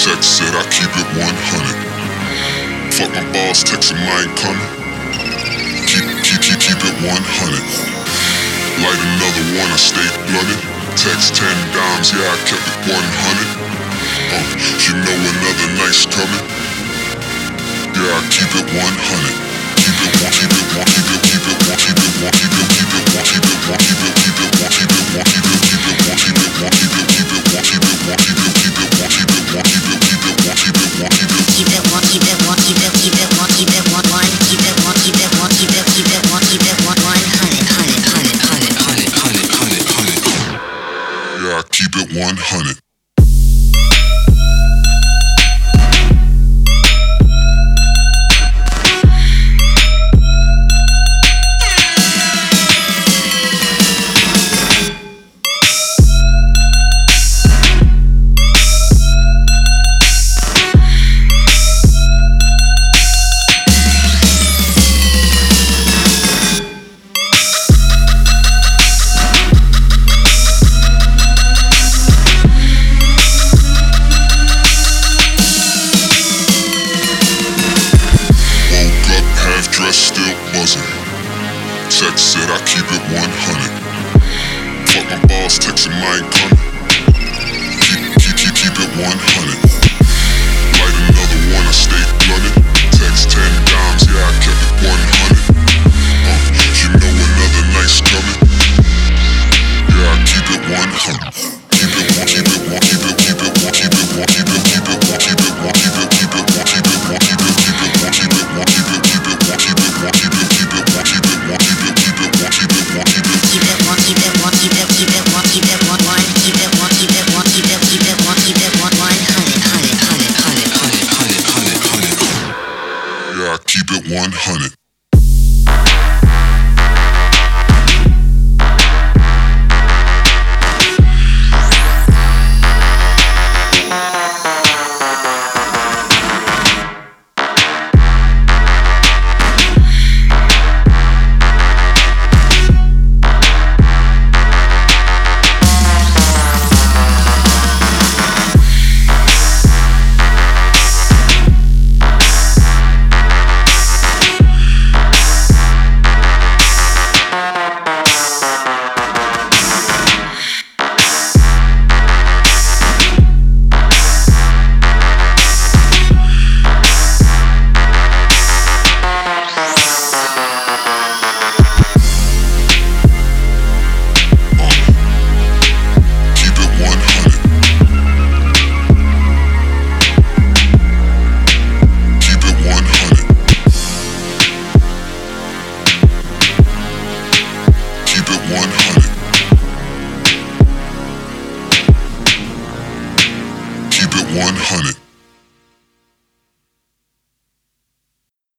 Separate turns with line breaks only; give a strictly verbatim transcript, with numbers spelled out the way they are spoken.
Text said I keep it one hundred. Fuck my boss, text him I ain't coming. Keep, keep, keep, keep it one hundred. Light another one, I stay blunted. Text ten dimes, yeah I kept it one hundred. Uh, you know another night's coming. Yeah I keep it one hundred. Keep it one, keep it one, keep it, keep it one, keep it one, keep it, keep it one, keep it one, keep it, keep it one, keep it one, keep it, keep it one, keep it one, keep it, keep it one, keep it one, keep it, keep it one, keep it one, keep it, keep it one, keep it one, keep it,
keep it one, keep it one, keep it, keep it one, keep it one, one, keep it one, keep it one, keep it, keep it one, keep it one, one hundred, hundred, hundred, hundred, hundred, hundred, hundred, hundred.
Yeah, I keep it one hundred. Still buzzing. Text said I keep it one hundred. Fuck my boss, text him I ain't coming. Keep, keep, keep, keep it one hundred. Light another one, I stay blunted. Text ten dimes, yeah I kept it one hundred. Uh, you know another night's coming. Yeah I keep it one hundred. Keep it one, keep it one, keep it, keep it one, keep it one, keep it, keep it one, keep it one, keep it, keep it one, keep it one, keep it, keep it one, keep it one, keep it, keep it one, keep it one, keep it, keep it one, keep it one, keep it, keep it one, keep it one, keep it,
keep it one, keep it one, keep it, keep it one, keep it one, one, keep it one, keep it one, keep it, keep it one, keep it one, one hundred, hundred, hundred, hundred, hundred, hundred, hundred, hundred.
Yeah, I keep it one hundred. one hundred. Keep it one hundred.